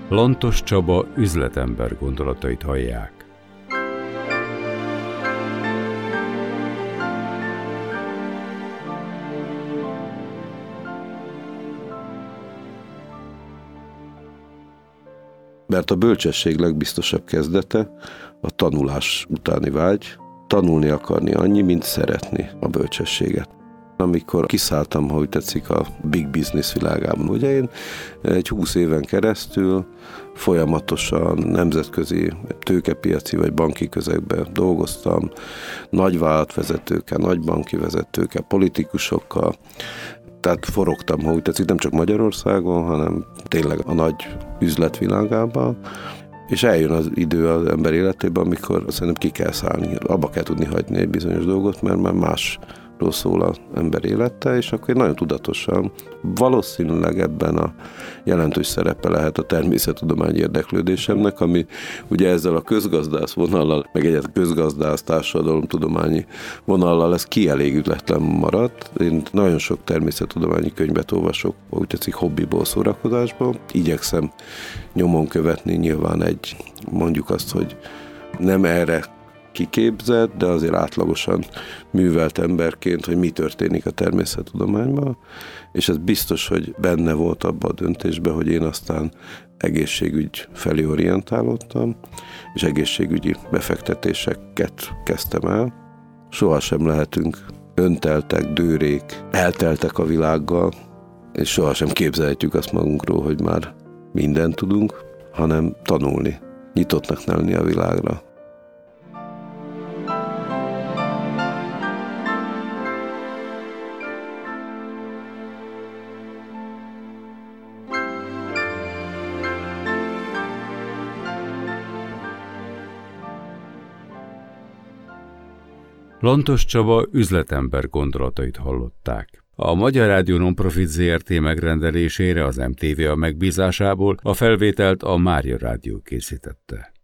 Lantos Csaba üzletember gondolatait hallják. Mert a bölcsesség legbiztosabb kezdete a tanulás utáni vágy, tanulni akarni annyi, mint szeretni a bölcsességet. Amikor kiszálltam, ha úgy tetszik, a big business világában, ugye én egy 20 éven keresztül folyamatosan nemzetközi tőkepiaci vagy banki közegben dolgoztam, nagy vállalatvezetőkkel, nagy banki vezetőkkel, politikusokkal, tehát forogtam, ha úgy tetszik, nem csak Magyarországon, hanem tényleg a nagy üzletvilágában, és eljön az idő az ember életében, amikor szerintem ki kell szállni, abba kell tudni hagyni egy bizonyos dolgot, mert már másról szól az ember élete, és akkor nagyon tudatosan, valószínűleg ebben a jelentős szerepe lehet a természettudomány érdeklődésemnek, ami ugye ezzel a közgazdász vonallal, meg egyáltalán közgazdász társadalomtudományi vonallal ez kielégületlen maradt. Én nagyon sok természettudományi könyvet olvasok, úgy tetszik hobbiból, szórakozásból. Igyekszem nyomon követni nyilván mondjuk azt, hogy nem erre kiképzett, de azért átlagosan művelt emberként, hogy mi történik a természettudományban, és ez biztos, hogy benne volt abban a döntésben, hogy én aztán egészségügy felé orientálódtam, és egészségügyi befektetéseket kezdtem el. Sohasem lehetünk önteltek, dőrék, elteltek a világgal, és sohasem képzelhetjük azt magunkról, hogy már mindent tudunk, hanem tanulni, nyitottnak lenni a világra. Lantos Csaba üzletember gondolatait hallották. A Magyar Rádió Nonprofit Zrt. Megrendelésére az MTV a megbízásából a felvételt a Mária Rádió készítette.